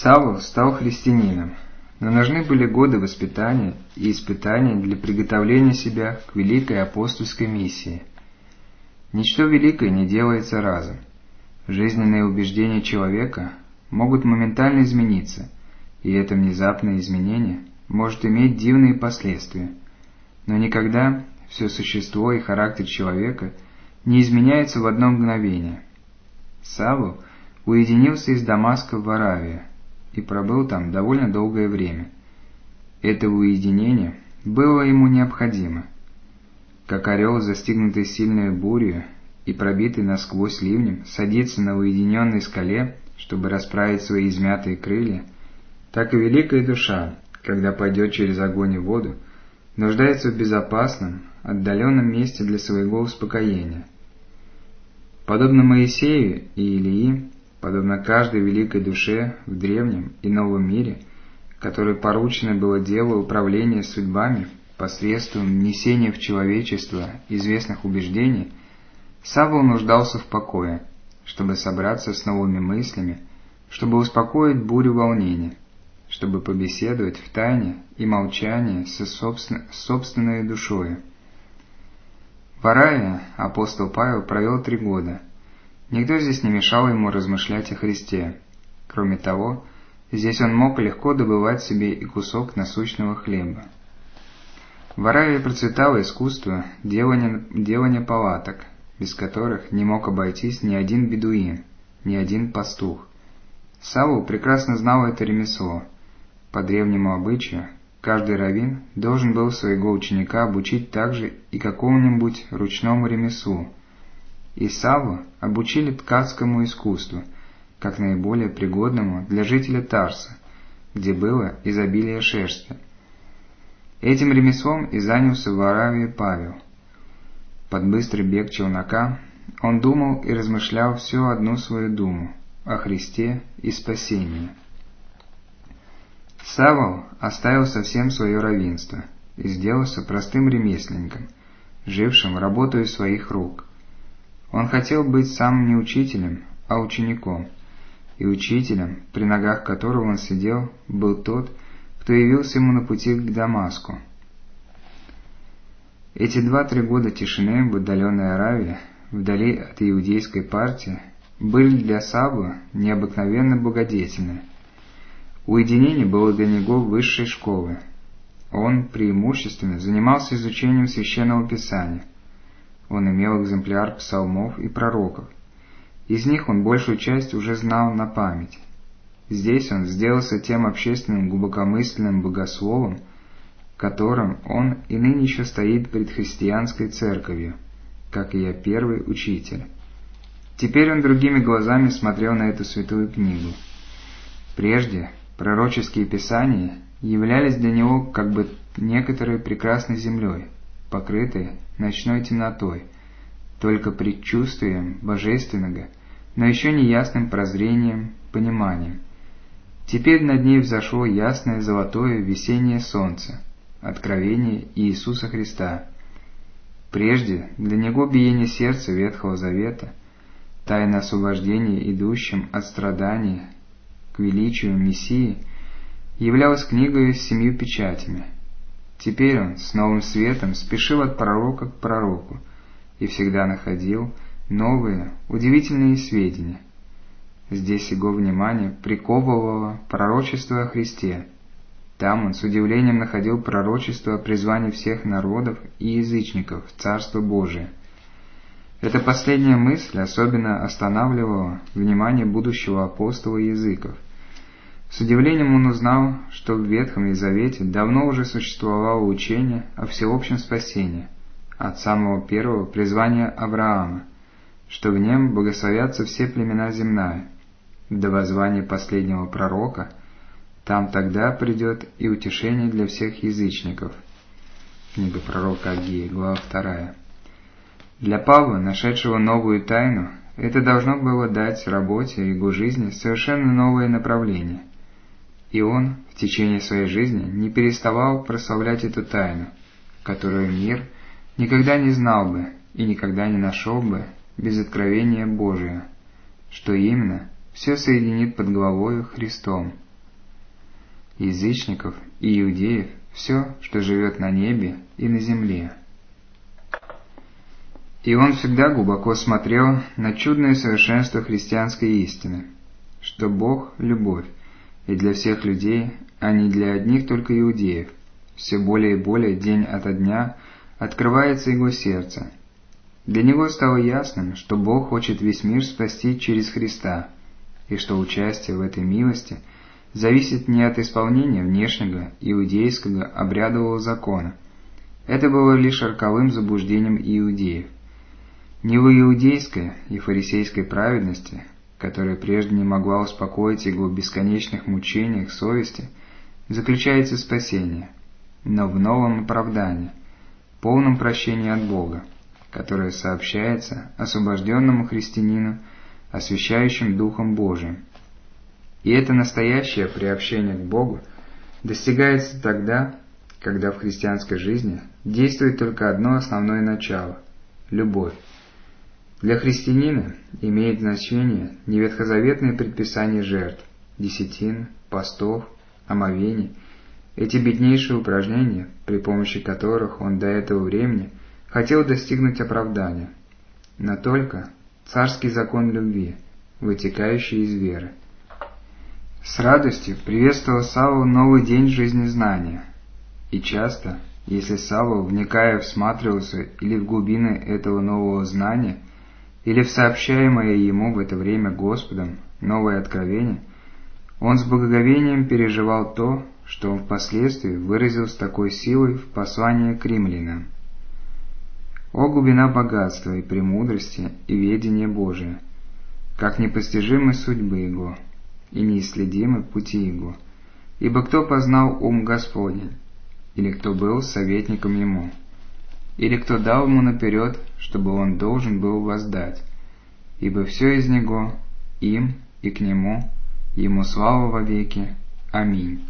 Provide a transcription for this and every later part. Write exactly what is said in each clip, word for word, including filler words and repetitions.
Савл стал христианином, но нужны были годы воспитания и испытания для приготовления себя к великой апостольской миссии. Ничто великое не делается разом. Жизненные убеждения человека могут моментально измениться, и это внезапное изменение может иметь дивные последствия. Но никогда все существо и характер человека не изменяется в одно мгновение. Савл уединился из Дамаска в Аравию и пробыл там довольно долгое время. Это уединение было ему необходимо. Как орел, застигнутый сильной бурей и пробитый насквозь ливнем, садится на уединенной скале, чтобы расправить свои измятые крылья, так и великая душа, когда пойдет через огонь и воду, нуждается в безопасном, отдаленном месте для своего успокоения. Подобно Моисею и Илии, подобно каждой великой душе в древнем и новом мире, которой поручено было дело управления судьбами посредством внесения в человечество известных убеждений, Савл нуждался в покое, чтобы собраться с новыми мыслями, чтобы успокоить бурю волнения, чтобы побеседовать в тайне и молчании со собствен... собственной душою. В Аравии апостол Павел провел три года. Никто здесь не мешал ему размышлять о Христе. Кроме того, здесь он мог легко добывать себе и кусок насущного хлеба. В Аравии процветало искусство делания, делания палаток, без которых не мог обойтись ни один бедуин, ни один пастух. Савл прекрасно знал это ремесло. По древнему обычаю, каждый раввин должен был своего ученика обучить также и какому-нибудь ручному ремеслу. И Савла обучили ткацкому искусству, как наиболее пригодному для жителя Тарса, где было изобилие шерсти. Этим ремеслом и занялся в Аравии Павел. Под быстрый бег челнока он думал и размышлял всю одну свою думу о Христе и спасении. Савл оставил совсем свое раввинство и сделался простым ремесленником, жившим работой своих рук. Он хотел быть сам не учителем, а учеником, и учителем, при ногах которого он сидел, был тот, кто явился ему на пути к Дамаску. Эти два-три года тишины в отдаленной Аравии, вдали от иудейской партии, были для Савла необыкновенно благодетельны. Уединение было для него высшей школой. Он преимущественно занимался изучением Священного Писания. Он имел экземпляр псалмов и пророков. Из них он большую часть уже знал на память. Здесь он сделался тем общественным глубокомысленным богословом, которым он и ныне еще стоит пред христианской церковью, как и я первый учитель. Теперь он другими глазами смотрел на эту святую книгу. Прежде пророческие писания являлись для него как бы некоторой прекрасной землей, покрытой ночной темнотой, только предчувствием божественного, но еще не ясным прозрением, пониманием. Теперь над ней взошло ясное золотое весеннее солнце, откровение Иисуса Христа. Прежде для него биение сердца Ветхого Завета, тайна освобождения идущим от страдания к величию Мессии, являлась книгой с семью печатями. Теперь он с новым светом спешил от пророка к пророку и всегда находил новые, удивительные сведения. Здесь его внимание приковывало пророчество о Христе. Там он с удивлением находил пророчество о призвании всех народов и язычников в Царство Божие. Эта последняя мысль особенно останавливала внимание будущего апостола языков. С удивлением он узнал, что в Ветхом Завете давно уже существовало учение о всеобщем спасении, от самого первого призвания Авраама, что в нем благословятся все племена земная, до воззвания последнего пророка, там тогда придет и утешение для всех язычников. Книга пророка Агеи, глава вторая. Для Павла, нашедшего новую тайну, это должно было дать работе его жизни совершенно новое направление. И он в течение своей жизни не переставал прославлять эту тайну, которую мир никогда не знал бы и никогда не нашел бы без откровения Божия, что именно все соединит под главою Христом, язычников и иудеев, все, что живет на небе и на земле. И он всегда глубоко смотрел на чудное совершенство христианской истины, что Бог – любовь, и для всех людей, а не для одних только иудеев, все более и более день ото дня открывается его сердце. Для него стало ясным, что Бог хочет весь мир спасти через Христа, и что участие в этой милости зависит не от исполнения внешнего иудейского обрядового закона. Это было лишь роковым заблуждением иудеев. Не в иудейской и фарисейской праведности, которая прежде не могла успокоить его в бесконечных мучениях совести, заключается спасение, но в новом оправдании, полном прощении от Бога, которое сообщается освобожденному христианину, освящающим Духом Божиим. И это настоящее приобщение к Богу достигается тогда, когда в христианской жизни действует только одно основное начало – любовь. Для христианина имеет значение не ветхозаветные предписания жертв, десятин, постов, омовений, эти беднейшие упражнения, при помощи которых он до этого времени хотел достигнуть оправдания, но только царский закон любви, вытекающий из веры. С радостью приветствовал Савл новый день жизнезнания, и часто, если Савл, вникая, всматривался или в глубины этого нового знания, или в сообщаемое ему в это время Господом новое откровение, он с благоговением переживал то, что он впоследствии выразил с такой силой в послании к римлянам. О глубина богатства и премудрости и ведения Божия, как непостижимы судьбы Его, и неисследимы пути Его, ибо кто познал ум Господень, или кто был советником Ему, или кто дал Ему наперед, чтобы Он должен был воздать, ибо все из Него, им и к Нему, Ему слава вовеки. Аминь.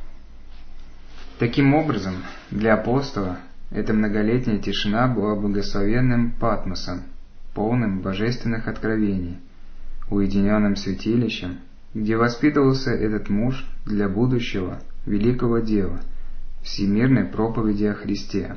Таким образом, для апостола эта многолетняя тишина была благословенным Патмосом, полным божественных откровений, уединенным святилищем, где воспитывался этот муж для будущего великого дела, всемирной проповеди о Христе.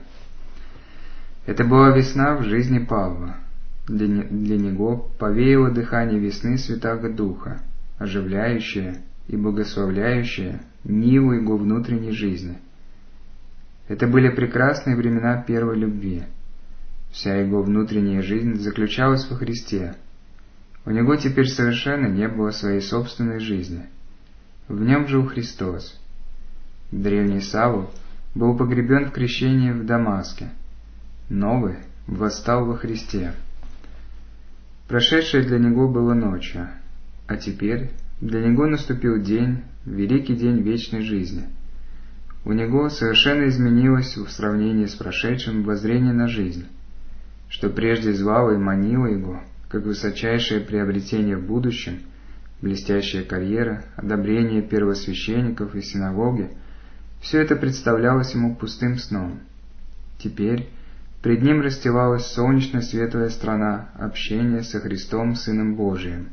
Это была весна в жизни Павла. Для, не, для него повеяло дыхание весны Святаго Духа, оживляющее и благословляющее ниву его внутренней жизни. Это были прекрасные времена первой любви. Вся его внутренняя жизнь заключалась во Христе. У него теперь совершенно не было своей собственной жизни. В нем жил Христос. Древний Савл был погребен в крещении в Дамаске. Новый восстал во Христе. Прошедшее для него было ночью, а теперь для него наступил день, великий день вечной жизни. У него совершенно изменилось в сравнении с прошедшим воззрение на жизнь, что прежде звало и манило его, как высочайшее приобретение в будущем, блестящая карьера, одобрение первосвященников и синагоги, все это представлялось ему пустым сном. Теперь пред ним расстилалась солнечно-светлая страна общения со Христом, Сыном Божиим.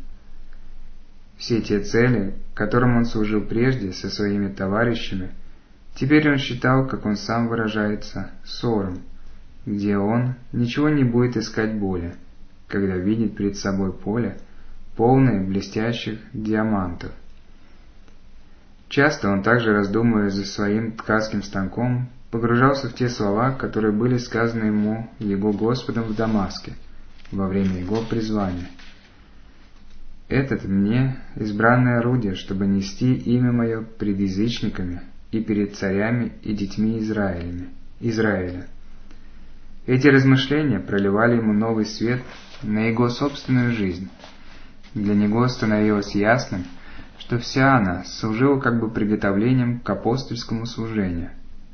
Все те цели, которым он служил прежде со своими товарищами, теперь он считал, как он сам выражается, ссором, где он ничего не будет искать более, когда видит перед собой поле, полное блестящих диамантов. Часто он также, раздумывая за своим ткацким станком, погружался в те слова, которые были сказаны ему его Господом в Дамаске во время его призвания. «Этот мне избранное орудие, чтобы нести имя мое пред язычниками и перед царями и детьми Израилями, Израиля». Эти размышления проливали ему новый свет на его собственную жизнь. Для него становилось ясным, что вся она служила как бы приготовлением к апостольскому служению.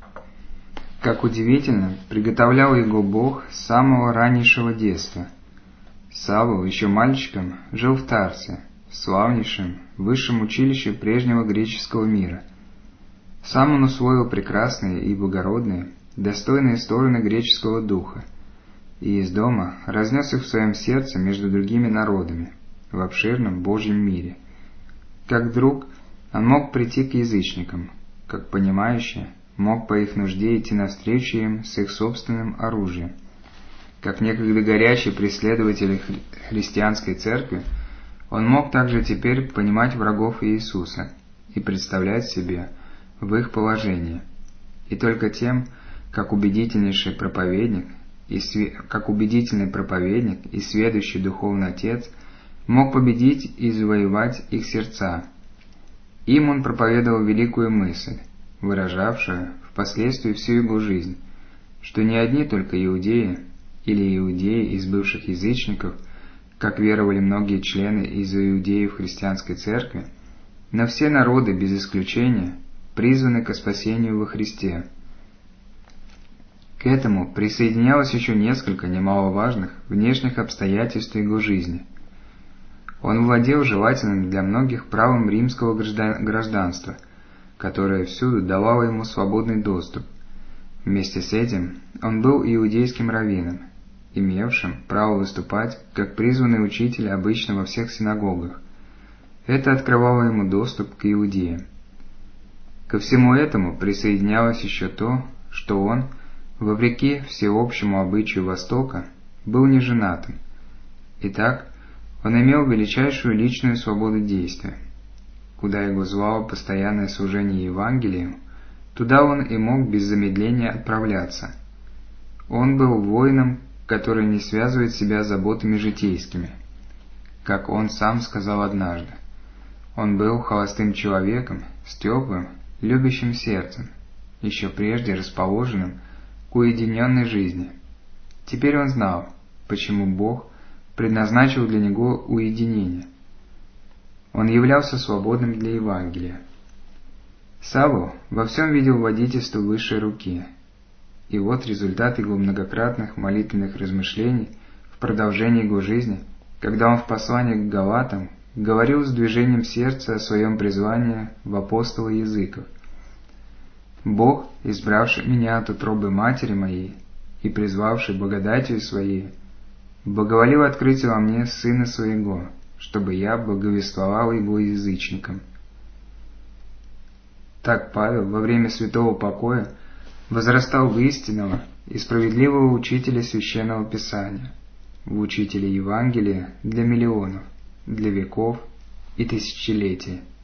Как удивительно, приготовлял его Бог с самого раннейшего детства. Савл еще мальчиком жил в Тарсе, в славнейшем высшем училище прежнего греческого мира. Сам он усвоил прекрасные и благородные, достойные стороны греческого духа, и из дома разнес их в своем сердце между другими народами, в обширном Божьем мире. Как вдруг он мог прийти к язычникам, как понимающий, мог по их нужде идти навстречу им с их собственным оружием. Как некогда горячий преследователь хри- христианской церкви, он мог также теперь понимать врагов Иисуса и представлять себе в их положении. И только тем, как убедительнейший проповедник и све- как убедительный проповедник и сведущий духовный отец мог победить и завоевать их сердца. Им он проповедовал великую мысль, выражавшую впоследствии всю его жизнь, что не одни только иудеи или иудеи из бывших язычников, как веровали многие члены из иудеев христианской церкви, но все народы без исключения призваны к спасению во Христе. К этому присоединялось еще несколько немаловажных внешних обстоятельств его жизни. Он владел желательным для многих правом римского гражданства, которое всюду давало ему свободный доступ. Вместе с этим он был иудейским раввином, имевшим право выступать как призванный учитель обычно во всех синагогах. Это открывало ему доступ к иудеям. Ко всему этому присоединялось еще то, что он, вопреки всеобщему обычаю Востока, был неженатым. Итак, он имел величайшую личную свободу действия. Куда его звало постоянное служение Евангелию, туда он и мог без замедления отправляться. Он был воином, который не связывает себя заботами житейскими. Как он сам сказал однажды, он был холостым человеком с теплым, любящим сердцем, еще прежде расположенным к уединенной жизни. Теперь он знал, почему Бог предназначил для него уединение. Он являлся свободным для Евангелия. Савл во всем видел водительство высшей руки. И вот результат его многократных молитвенных размышлений в продолжении его жизни, когда он в послании к Галатам говорил с движением сердца о своем призвании в апостолы языков. «Бог, избравший меня от утробы матери моей и призвавший благодатью своей, благоволил открыть во мне Сына Своего, чтобы я благовествовал Его язычникам». Так Павел во время святого покоя возрастал в истинного и справедливого учителя Священного Писания, в учителя Евангелия для миллионов, для веков и тысячелетий.